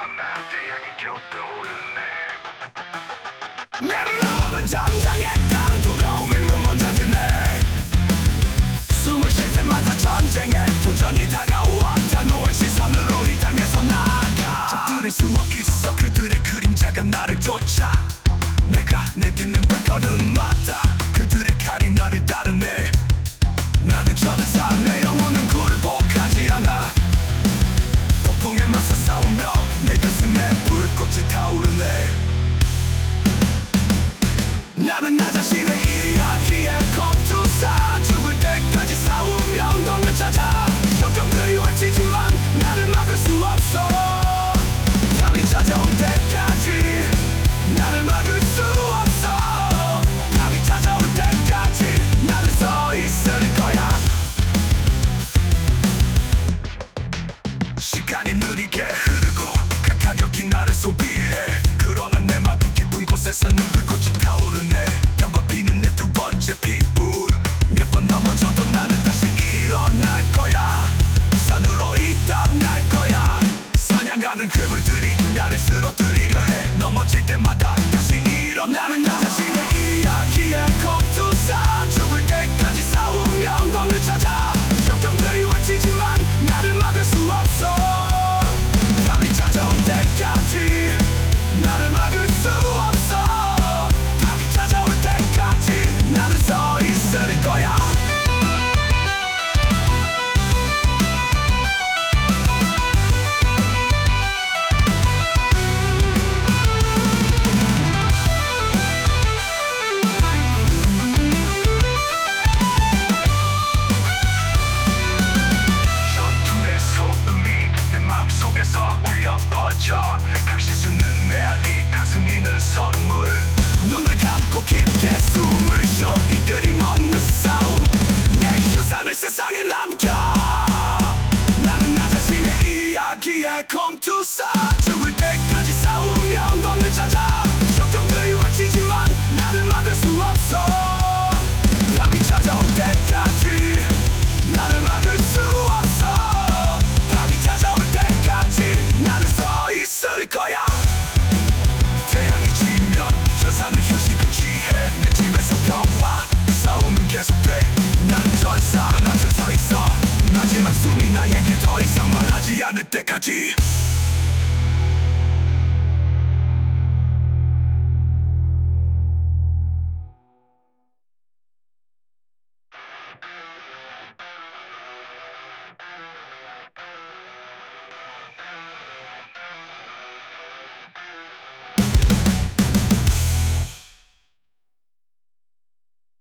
내려오는 전장에 다른 두려움이 먼저 드네. 숨을 쉴 때마다 전쟁에 도전이 다가와 단호한 시선으로 이 땅에서 나아가. 적들의 숨어 있어 그들의 그림자가 나를 쫓아. 내가 내딛는 발걸음마다 그들의 칼이 나를 따르네. 나는 전사 내 영혼은 굴복하지 않아. 폭풍에 맞서 싸우며 내 가슴에 불꽃이 타오르네. 나는 나 자신의 이야기에 검투사. 죽을 때까지 싸우며 넌을 찾아. 적병들이 외치지만 나를 막을 수 없어. 밤이 찾아올 때까지 나를 막을 수 없어. 밤이 찾아올 때까지 나는 서 있을 거야. 시간이 느리게 흐르고 가격이 나를 소비해. 그러나 내 맘 깊은 곳에서는 불꽃이 타오르네. 땀바비는 내 두 번째 피부. 몇 번 넘어져도 나는 다시 일어날 거야. 산으로 이따날 거야. 사냥하는 괴물들이 나를 쓰러뜨리려 해. 넘어질 때마다 다시 일어나는 나 자신의 이야기에 검투사. 죽을 때까지 싸우며 넌을 찾아. 적병들이 외치지만 나를 막을 수 없어. 밤이 찾아올 때까지 나를 막을 수 없어. 밤이 찾아올 때까지 나는 서 있을 거야. 전투의 소음이 내 마음속에서 울려 퍼져. 각시수는 메아리 가슴이는 선물. 눈을 감고 깊게 숨을 쉬어. 이들이 먹는 싸움 내 유산을 세상에 남겨. 나는 나 자신의 이야기에 검투사. 죽을 때까지 싸우며 넌을 찾아. 적병들이 외치지만 나를 막을 수 없어. 밤이 찾아올 때까지 나를 막을 수 없어. 밤이 찾아올 때까지 나는 서 있을 거야. 태양이 지면 전사는 휴식을 취해. 내 집에서 평화 싸움은 계속돼. 나는 전사 나는 서 있어. 마지막 숨이 나에게 더 이상 말하지 않을 때까지.